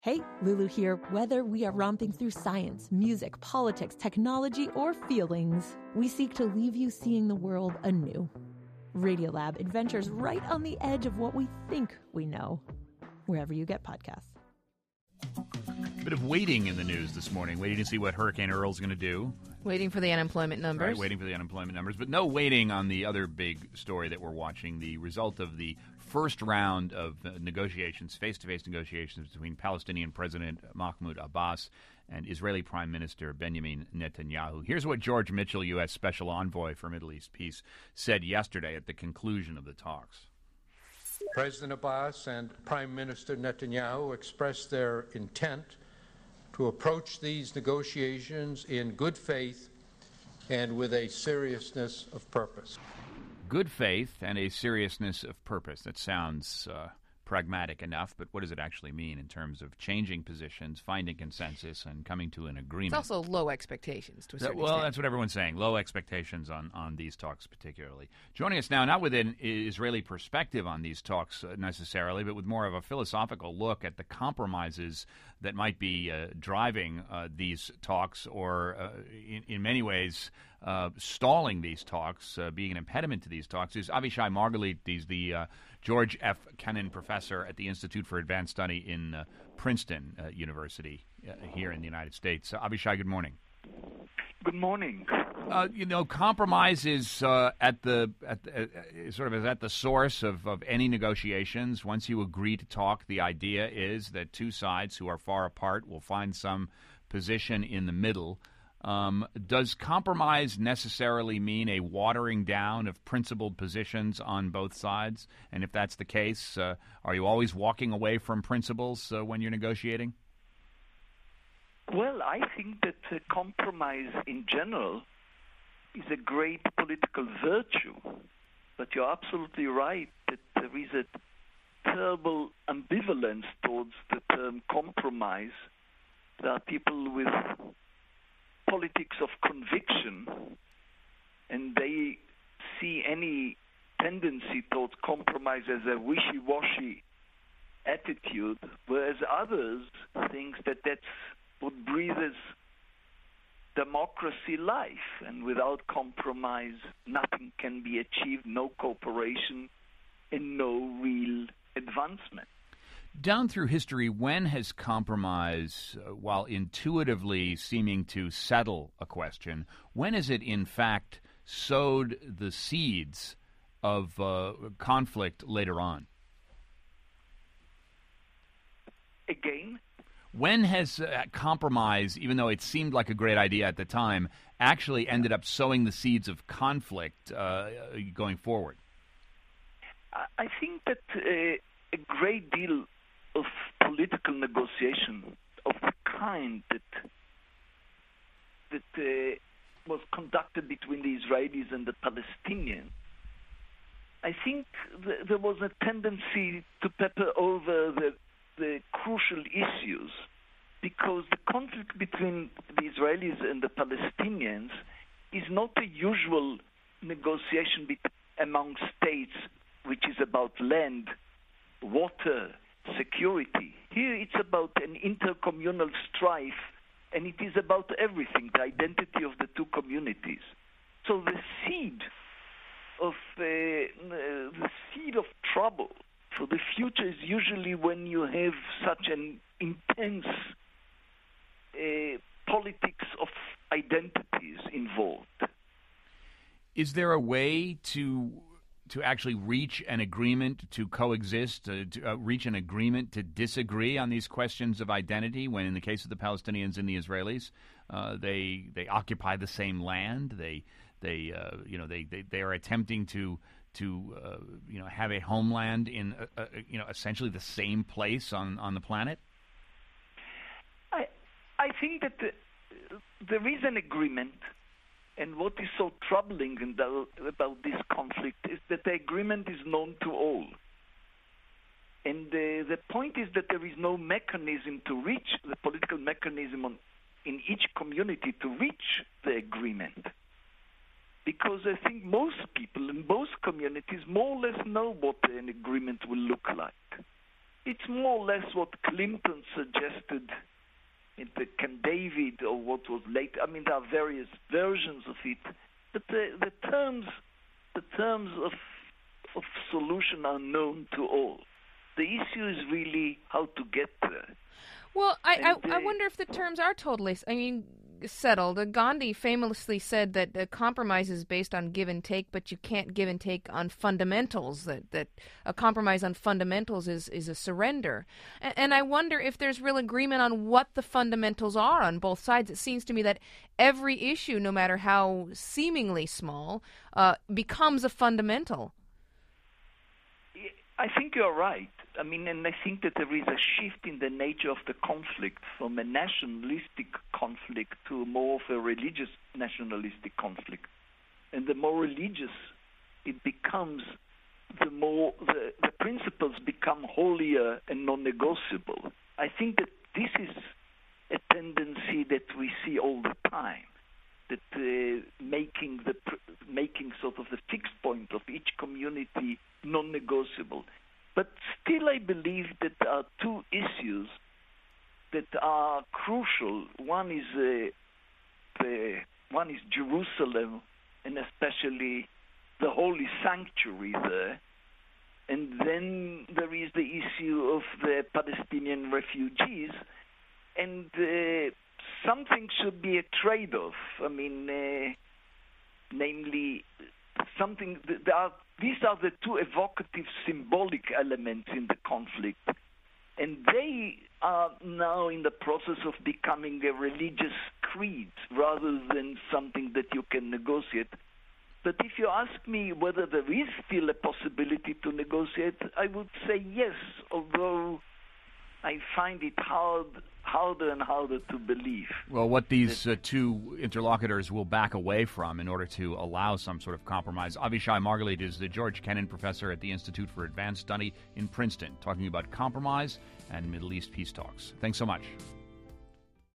Hey, Lulu here. Whether we are romping through science, music, politics, technology, or feelings, we seek to leave you seeing the world anew. Radiolab adventures right on the edge of what we think we know, wherever you get podcasts. A bit of waiting in the news this morning, waiting to see what Hurricane Earl's going to do. Waiting for the unemployment numbers. Right, waiting for the unemployment numbers, but no waiting on the other big story that we're watching, the result of the first round of negotiations, face-to-face negotiations between Palestinian President Mahmoud Abbas and Israeli Prime Minister Benjamin Netanyahu. Here's what George Mitchell, U.S. Special Envoy for Middle East Peace, said yesterday at the conclusion of the talks. President Abbas and Prime Minister Netanyahu expressed their intent to approach these negotiations in good faith and with a seriousness of purpose. Good faith and a seriousness of purpose. That sounds pragmatic enough, but what does it actually mean in terms of changing positions, finding consensus, and coming to an agreement? It's also low expectations to a certain Well, extent. that's what everyone's saying. Low expectations on these talks particularly. Joining us now, not with an Israeli perspective on these talks necessarily, but with more of a philosophical look at the compromises that might be driving these talks or in many ways stalling these talks, being an impediment to these talks, is Avishai Margalit. He's the George F. Kennan Professor at the Institute for Advanced Study in Princeton University here in the United States. Avishai, good morning. Good morning. Compromise is sort of at the source of any negotiations. Once you agree to talk, the idea is that two sides who are far apart will find some position in the middle. Does compromise necessarily mean a watering down of principled positions on both sides? And if that's the case, are you always walking away from principles when you're negotiating? Well, I think that compromise in general is a great political virtue. But you're absolutely right that there is a terrible ambivalence towards the term compromise. There are people with politics of conviction, and they see any tendency towards compromise as a wishy-washy attitude, whereas others think that that's what breathes democracy life, and without compromise nothing can be achieved, no cooperation and no real advancement. Down through history, when has compromise, while intuitively seeming to settle a question, when has it in fact sowed the seeds of conflict later on? Again? When has compromise, even though it seemed like a great idea at the time, actually ended up sowing the seeds of conflict going forward? I think that a great deal of political negotiation of the kind that was conducted between the Israelis and the Palestinians, I think there was a tendency to pepper over the crucial issues, because the conflict between the Israelis and the Palestinians is not a usual negotiation among states, which is about land, water, security. Here it's about an intercommunal strife, and it is about everything, the identity of the two communities. So the seed of trouble for the future is usually when you have such an intense politics of identities involved. Is there a way to actually reach an agreement, to coexist, to reach an agreement to disagree on these questions of identity, when in the case of the Palestinians and the Israelis, they occupy the same land, they are attempting to have a homeland in essentially the same place on the planet? I think that there is an agreement. And what is so troubling about this conflict is that the agreement is known to all. And the point is that there is no mechanism to reach, the political mechanism in each community to reach the agreement. Because I think most people in both communities more or less know what an agreement will look like. It's more or less what Clinton suggested in the Camp David, or what was later. I mean, there are various versions of it, but the terms of solution are known to all. The issue is really how to get there. Well, I wonder if the terms are totally, settled. Gandhi famously said that a compromise is based on give and take, but you can't give and take on fundamentals, that a compromise on fundamentals is a surrender. And I wonder if there's real agreement on what the fundamentals are on both sides. It seems to me that every issue, no matter how seemingly small, becomes a fundamental. I think you're right. I mean, and I think that there is a shift in the nature of the conflict from a nationalistic conflict to more of a religious nationalistic conflict. And the more religious it becomes, the more the principles become holier and non-negotiable. I think that this is a tendency that we see all the time, that making sort of the fixed point of each community non-negotiable. But still, I believe that there are two issues that are crucial. One is Jerusalem, and especially the holy sanctuary there. And then there is the issue of the Palestinian refugees, and something should be a trade-off. I mean, namely, something these are the two evocative symbolic elements in the conflict, and they are now in the process of becoming a religious creed rather than something that you can negotiate. But if you ask me whether there is still a possibility to negotiate, I would say yes, although I find it harder and harder to believe. Well, what these two interlocutors will back away from in order to allow some sort of compromise. Avishai Margalit is the George Kennan Professor at the Institute for Advanced Study in Princeton, talking about compromise and Middle East peace talks. Thanks so much.